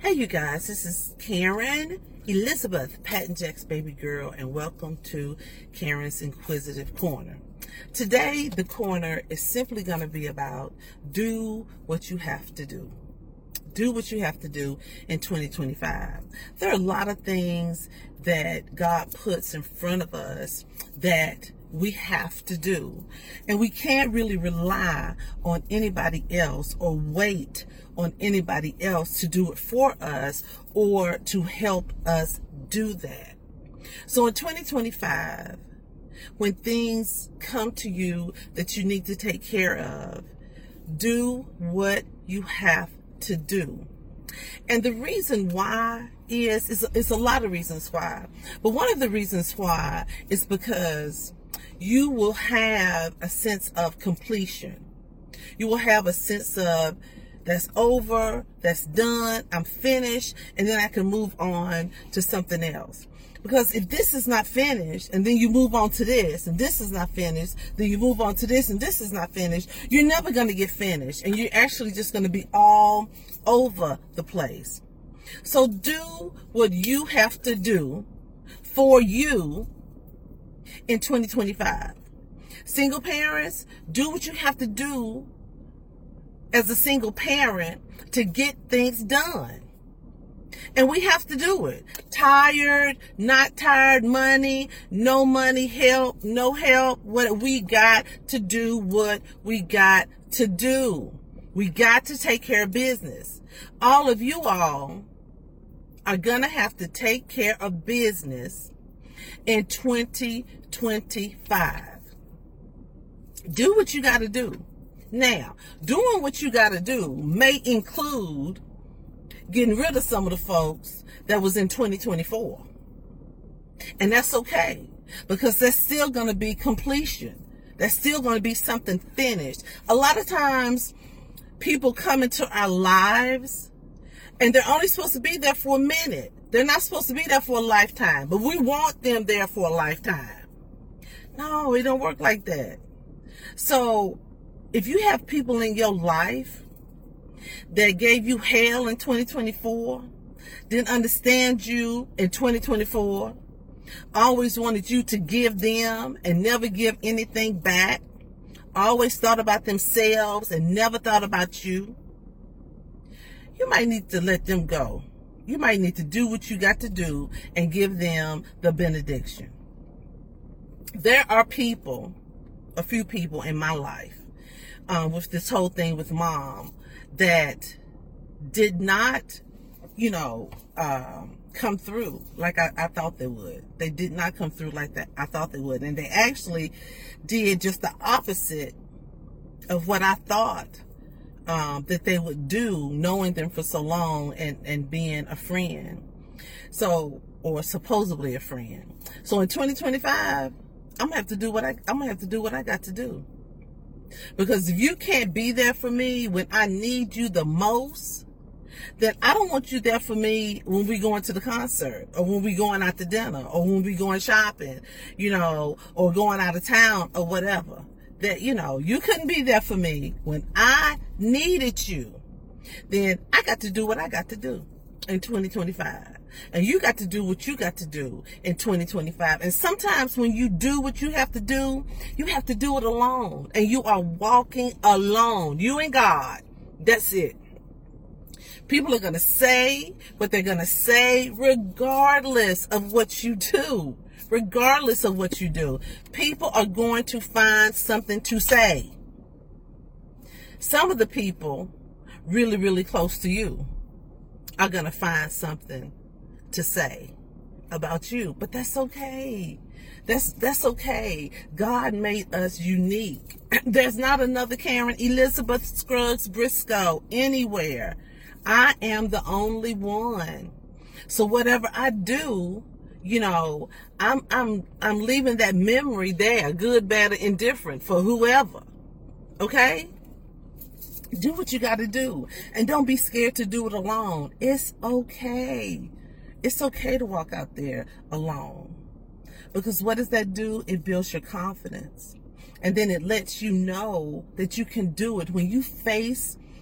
Hey you guys, this is Karen Elizabeth, Patton Jack's baby girl, and welcome to Karen's Inquisitive Corner. Today, the corner is simply going to be about do what you have to do. Do what you have to do in 2025. There are a lot of things that God puts in front of us that we have to do. And we can't really rely on anybody else or wait on anybody else to do it for us or to help us do that. So in 2025, when things come to you that you need to take care of, do what you have to do. And the reason why is a lot of reasons why. But one of the reasons why is because you will have a sense of completion. You will have a sense of that's over, that's done, I'm finished, and then I can move on to something else. Because if this is not finished, and then you move on to this, and this is not finished, then you move on to this, and this is not finished, you're never going to get finished. And you're actually just going to be all over the place. So do what you have to do for you in 2025. Single parents, do what you have to do as a single parent to get things done. And we have to do it. Tired, not tired, money, no money, help, no help. What we got to do, what we got to do. We got to take care of business. All of you all are going to have to take care of business in 2025. Do what you got to do. Now, doing what you got to do may include getting rid of some of the folks that was in 2024. And that's okay, because there's still going to be completion. There's still going to be something finished. A lot of times, people come into our lives, and they're only supposed to be there for a minute. They're not supposed to be there for a lifetime, but we want them there for a lifetime. No, it don't work like that. So, if you have people in your life that gave you hell in 2024, didn't understand you in 2024, always wanted you to give them and never give anything back, always thought about themselves and never thought about you, you might need to let them go. You might need to do what you got to do and give them the benediction. There are people, a few people in my life, with this whole thing with mom, that did not, come through like I thought they would. They did not come through like that I thought they would. And they actually did just the opposite of what I thought that they would do, knowing them for so long and being a friend. So, or supposedly a friend. So in 2025, I'm gonna have to do what I got to do. Because if you can't be there for me when I need you the most, then I don't want you there for me when we going to the concert, or when we going out to dinner, or when we going shopping, or going out of town, or whatever. That, you couldn't be there for me when I needed you. Then I got to do what I got to do in 2025. And you got to do what you got to do in 2025. And sometimes when you do what you have to do it alone. And you are walking alone. You and God. That's it. People are going to say what they're going to say regardless of what you do. Regardless of what you do. People are going to find something to say. Some of the people really, really close to you are going to find something to say about you, but that's okay. That's okay. God made us unique. There's not another Karen Elizabeth Scruggs Briscoe anywhere. I am the only one. So whatever I do, I'm leaving that memory there, good, bad, or indifferent, for whoever. Okay? Do what you got to do, and don't be scared to do it alone. It's okay. It's okay to walk out there alone. Because what does that do? It builds your confidence. And then it lets you know that you can do it. When you face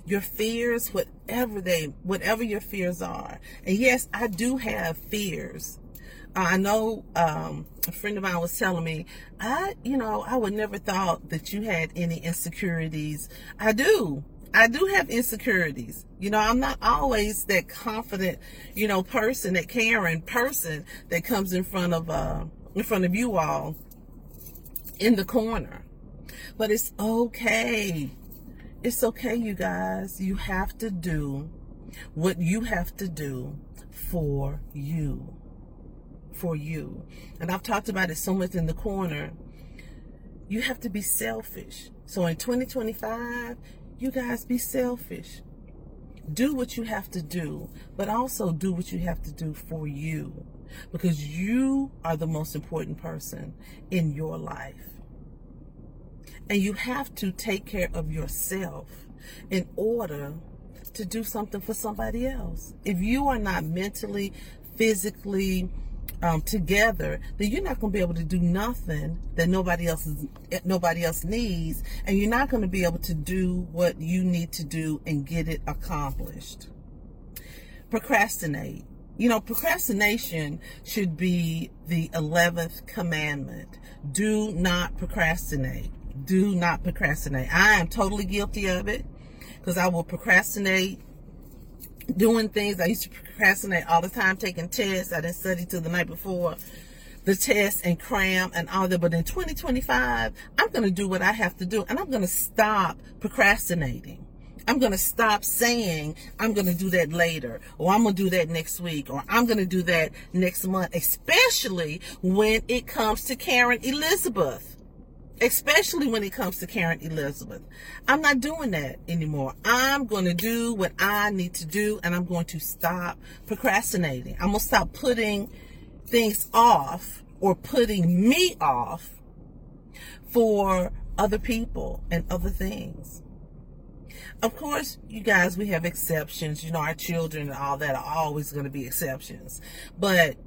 your fears, whatever your fears are. And yes, I do have fears. I know a friend of mine was telling me, I would never thought that you had any insecurities. I do have insecurities. I'm not always that confident, person, that caring person that comes in front of you all in the corner. But it's okay. It's okay, you guys. You have to do what you have to do for you. For you. And I've talked about it so much in the corner. You have to be selfish. So in 2025, you guys be selfish. Do what you have to do, but also do what you have to do for you. Because you are the most important person in your life. And you have to take care of yourself in order to do something for somebody else. If you are not mentally, physically together, then you're not going to be able to do nothing that nobody else needs, and you're not going to be able to do what you need to do and get it accomplished. Procrastinate. Procrastination should be the 11th commandment. Do not procrastinate. Do not procrastinate. I am totally guilty of it, because I will procrastinate doing things. I used to procrastinate all the time, taking tests. I didn't study till the night before the test and cram and all that. But in 2025, I'm going to do what I have to do, and I'm going to stop procrastinating. I'm going to stop saying I'm going to do that later, or I'm going to do that next week, or I'm going to do that next month, especially when it comes to Karen Elizabeth. Especially when it comes to Karen Elizabeth. I'm not doing that anymore. I'm going to do what I need to do, and I'm going to stop procrastinating. I'm going to stop putting things off, or putting me off for other people and other things. Of course, you guys, we have exceptions. Our children and all that are always going to be exceptions. But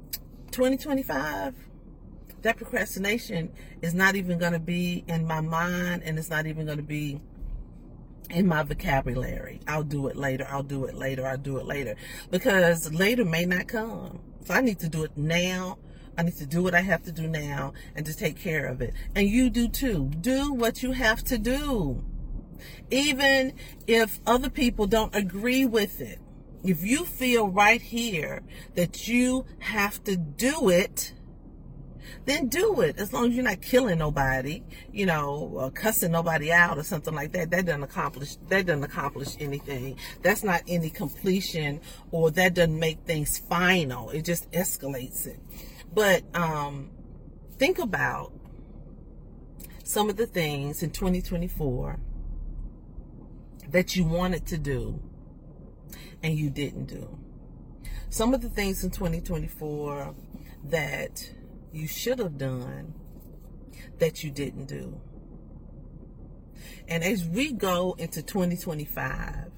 2025, that procrastination is not even going to be in my mind, and it's not even going to be in my vocabulary. I'll do it later. I'll do it later. I'll do it later. Because later may not come. So I need to do it now. I need to do what I have to do now and to take care of it. And you do too. Do what you have to do. Even if other people don't agree with it. If you feel right here that you have to do it, then do it. As long as you're not killing nobody, or cussing nobody out or something like that. That doesn't accomplish anything. That's not any completion, or that doesn't make things final. It just escalates it. But think about some of the things in 2024 that you wanted to do and you didn't do. Some of the things in 2024 that you should have done that you didn't do. And as we go into 2025,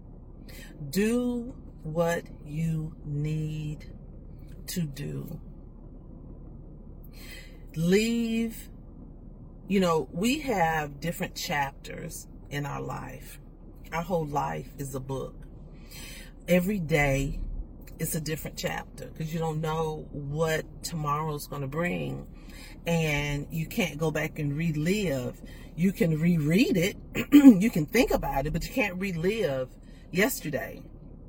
do what you need to do. Leave, we have different chapters in our life. Our whole life is a book. Every day it's a different chapter, because you don't know what tomorrow's going to bring, and you can't go back and relive. You can reread it, you can think about it, but you can't relive yesterday.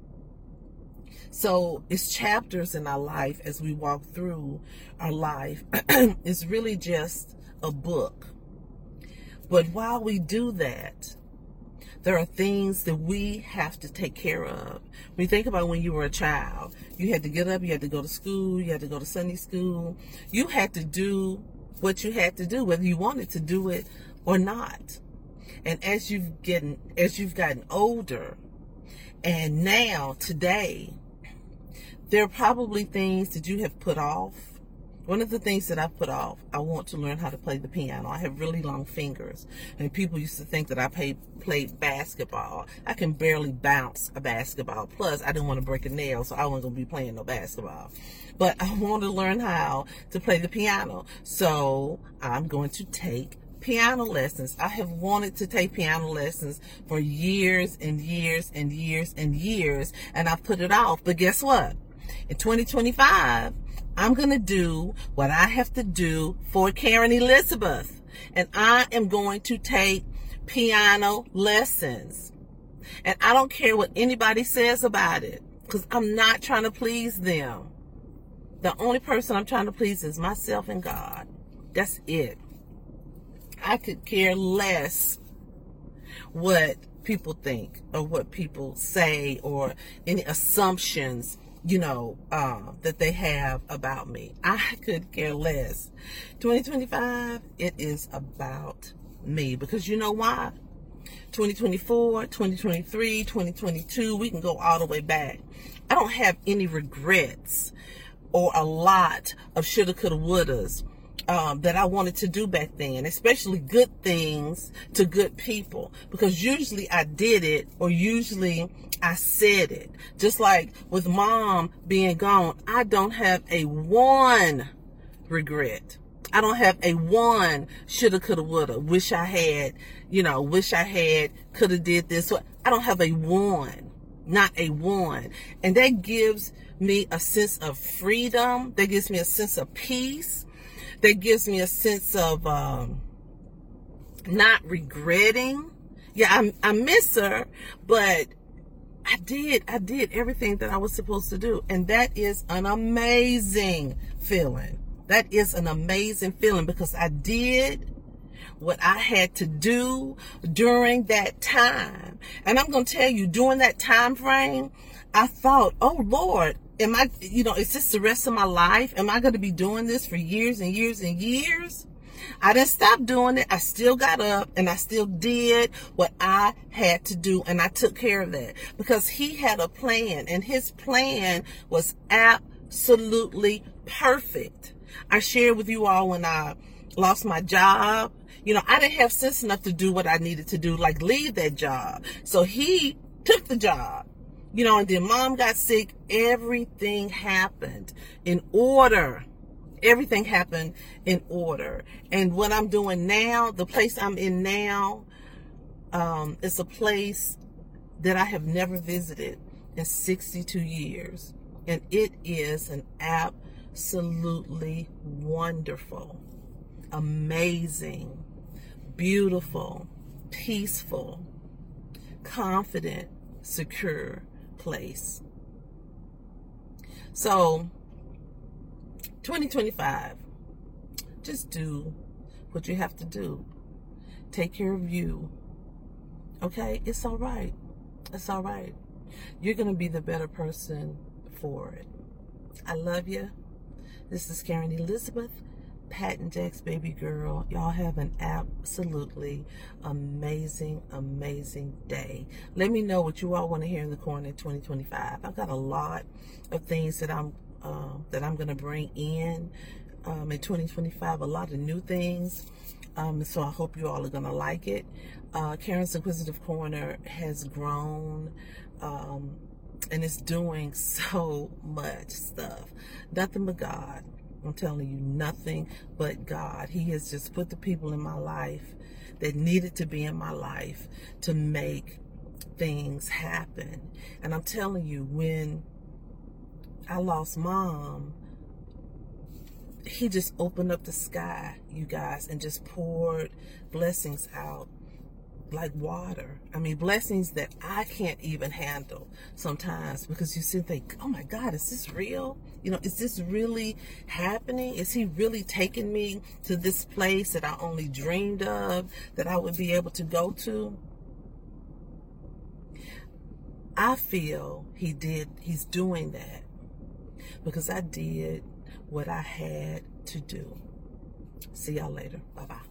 So it's chapters in our life as we walk through our life. It's really just a book. But while we do that, there are things that we have to take care of. When you think about when you were a child, you had to get up, you had to go to school, you had to go to Sunday school. You had to do what you had to do, whether you wanted to do it or not. And as you've gotten older, and now, today, there are probably things that you have put off. One of the things that I've put off, I want to learn how to play the piano. I have really long fingers, and people used to think that I played basketball. I can barely bounce a basketball. Plus, I didn't want to break a nail, so I wasn't going to be playing no basketball. But I want to learn how to play the piano, so I'm going to take piano lessons. I have wanted to take piano lessons for years and years and years and years, and I put it off. But guess what? In 2025, I'm going to do what I have to do for Karen Elizabeth, and I am going to take piano lessons. And I don't care what anybody says about it, because I'm not trying to please them. The only person I'm trying to please is myself and God. That's it. I could care less what people think or what people say or any assumptions, that they have about me. I could care less. 2025, it is about me, because you know why? 2024, 2023, 2022, we can go all the way back. I don't have any regrets or a lot of shoulda, coulda, wouldas that I wanted to do back then, especially good things to good people, because usually I did it, or usually I said it. Just like with Mom being gone, I don't have a one regret. I don't have a one shoulda, coulda, woulda. Wish I had, coulda did this. I don't have a one, not a one. And that gives me a sense of freedom. That gives me a sense of peace. That gives me a sense of not regretting. Yeah, I miss her, but I did everything that I was supposed to do. And that is an amazing feeling. That is an amazing feeling, because I did what I had to do during that time. And I'm going to tell you, during that time frame, I thought, oh Lord, am I, is this the rest of my life? Am I going to be doing this for years and years and years? I didn't stop doing it. I still got up and I still did what I had to do, and I took care of that, because he had a plan, and his plan was absolutely perfect. I shared with you all when I lost my job. I didn't have sense enough to do what I needed to do, like leave that job. So he took the job, and then Mom got sick. Everything happened in order. Everything happened in order. And what I'm doing now, the place I'm in now, is a place that I have never visited in 62 years. And it is an absolutely wonderful, amazing, beautiful, peaceful, confident, secure place. So 2025, just do what you have to do. Take care of you. Okay? It's all right. It's all right. You're going to be the better person for it. I love you. This is Karen Elizabeth, Pat and Jack's baby girl. Y'all have an absolutely amazing, amazing day. Let me know what you all want to hear in the corner in 2025. I've got a lot of things that I'm going to bring in 2025, a lot of new things. So I hope you all are going to like it. Karen's Inquisitive Corner has grown, and it's doing so much stuff. Nothing but God. I'm telling you, nothing but God. He has just put the people in my life that needed to be in my life to make things happen. And I'm telling you, when I lost Mom, he just opened up the sky, you guys, and just poured blessings out like water. I mean, blessings that I can't even handle sometimes, because you sit and think, oh my God, is this real? Is this really happening? Is he really taking me to this place that I only dreamed of, that I would be able to go to? I feel he's doing that because I did what I had to do. See y'all later. Bye-bye.